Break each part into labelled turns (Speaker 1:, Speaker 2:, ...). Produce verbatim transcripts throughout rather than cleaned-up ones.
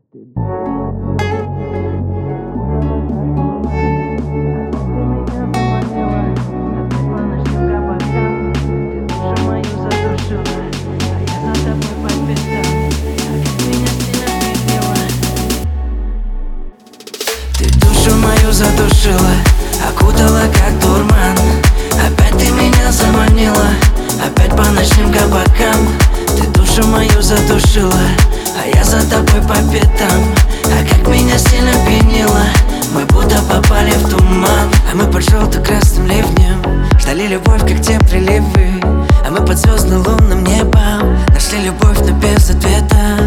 Speaker 1: Задушила, окутала как дурман. Опять ты меня заманила, опять по ночным кабакам. Ты душу мою задушила, а я за тобой по пятам. А как меня сильно пьянила, мы будто попали в туман. А мы под желто-красным ливнем ждали любовь, как те приливы. А мы под звездно-лунным небом нашли любовь, но без ответа.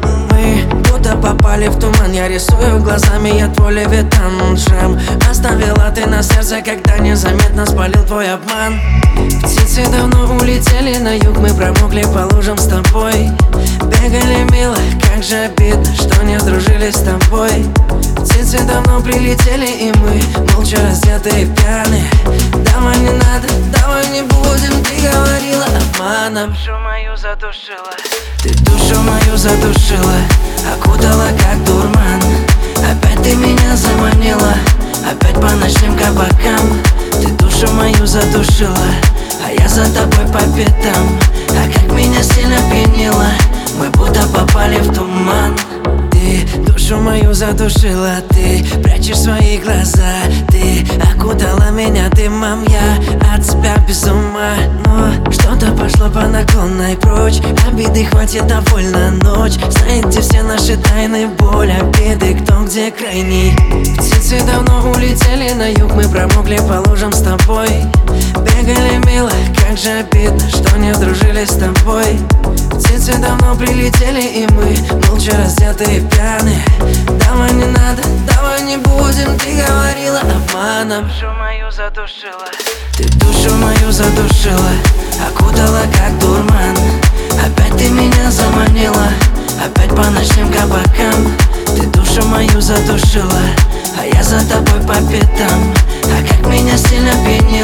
Speaker 1: Мы будто попали в туман. Я рисую глазами, я твой левитан. Шрам оставила ты на сердце, когда незаметно спалил твой обман. Птицы давно улетели на юг, мы промокли по лужам с тобой. Бегали мило, как же обидно, что не дружили с тобой. Птицы давно прилетели, и мы молча раздетые пьяные. Давай не надо, давай не будем, ты говорила обманом. Душу мою задушила, ты душу мою задушила, окутала как дурман. Опять ты меня заманила, опять по ночным кабакам. Ты душу мою задушила, а я за тобой по пятам. А как меня сильно пьянила, мы будто попали в туман. Ты душу мою задушила, ты прячешь свои глаза. Ты окутала меня дымом, я от тебя без ума. Но что-то пошло по наклонной прочь, обиды хватит, довольно ночь. Знаете все наши тайны, боль, обиды, кто где крайний. Птицы давно улетели на юг, мы промокли по лужам с тобой. Бегали мило, как же обидно, что не дружили с тобой. Птицы давно прилетели, и мы молча раздетые пьяные. Давай не надо, давай не будем, ты говорила обманом. Душу мою задушила, ты душу мою задушила, окутала как дурман. Опять ты меня заманила, опять по ночным кабакам. Ты душу мою задушила, а я за тобой по пятам. А как меня сильно пьянила,